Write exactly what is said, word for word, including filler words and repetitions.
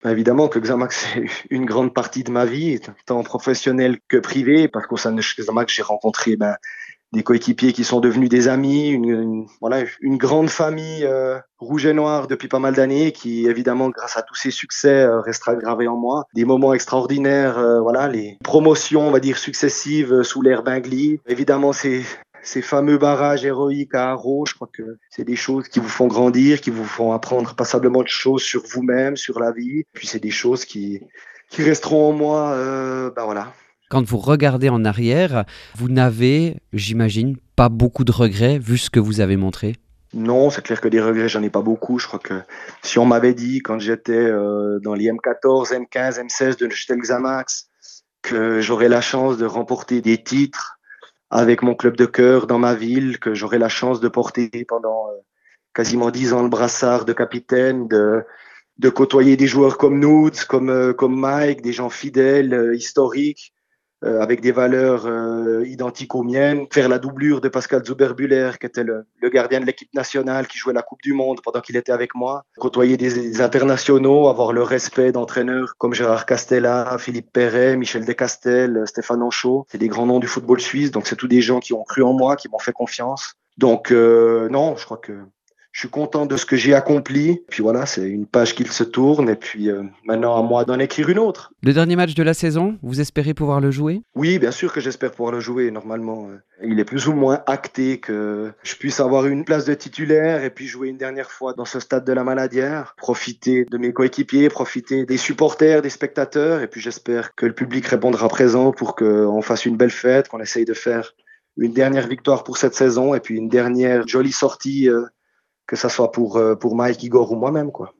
Bah, évidemment que Xamax, c'est une grande partie de ma vie, tant professionnelle que privée, parce qu'au sein de Xamax, j'ai rencontré ben, des coéquipiers qui sont devenus des amis, une, une- voilà, une grande famille euh, rouge et noire depuis pas mal d'années, qui évidemment, grâce à tous ces succès, euh, restera gravé en moi. Des moments extraordinaires, euh, voilà, les promotions, on va dire, successives euh, sous l'ère Bingley. Évidemment, c'est ces fameux barrages héroïques à Haro, je crois que c'est des choses qui vous font grandir, qui vous font apprendre passablement de choses sur vous-même, sur la vie. Puis c'est des choses qui, qui resteront en moi, euh, ben voilà. Quand vous regardez en arrière, vous n'avez, j'imagine, pas beaucoup de regrets vu ce que vous avez montré? Non, c'est clair que des regrets, j'en ai pas beaucoup. Je crois que si on m'avait dit quand j'étais euh, dans les M quatorze, M quinze, M seize de jeter le Xamax que j'aurais la chance de remporter des titres avec mon club de cœur dans ma ville, que j'aurais la chance de porter pendant euh, quasiment dix ans le brassard de capitaine, de, de côtoyer des joueurs comme nous, comme, euh, comme Mike, des gens fidèles, euh, historiques, euh, avec des valeurs euh, identiques aux miennes, faire la doublure de Pascal Zuber-Buller, qui était le, le gardien de l'équipe nationale, qui jouait la Coupe du Monde pendant qu'il était avec moi, côtoyer des, des internationaux, avoir le respect d'entraîneurs comme Gérard Castella, Philippe Perret, Michel Descastel, Stéphane Anchaud. C'est des grands noms du football suisse, donc c'est tous des gens qui ont cru en moi, qui m'ont fait confiance. Donc euh, non, je crois que je suis content de ce que j'ai accompli. Puis voilà, c'est une page qui se tourne. Et puis euh, maintenant, à moi d'en écrire une autre. Le dernier match de la saison, vous espérez pouvoir le jouer? Oui, bien sûr que j'espère pouvoir le jouer. Normalement, euh, il est plus ou moins acté que je puisse avoir une place de titulaire et puis jouer une dernière fois dans ce stade de la Maladière, profiter de mes coéquipiers, profiter des supporters, des spectateurs. Et puis j'espère que le public répondra présent pour qu'on fasse une belle fête, qu'on essaye de faire une dernière victoire pour cette saison et puis une dernière jolie sortie, euh, que ça soit pour, euh, pour Mike, Igor ou moi-même, quoi.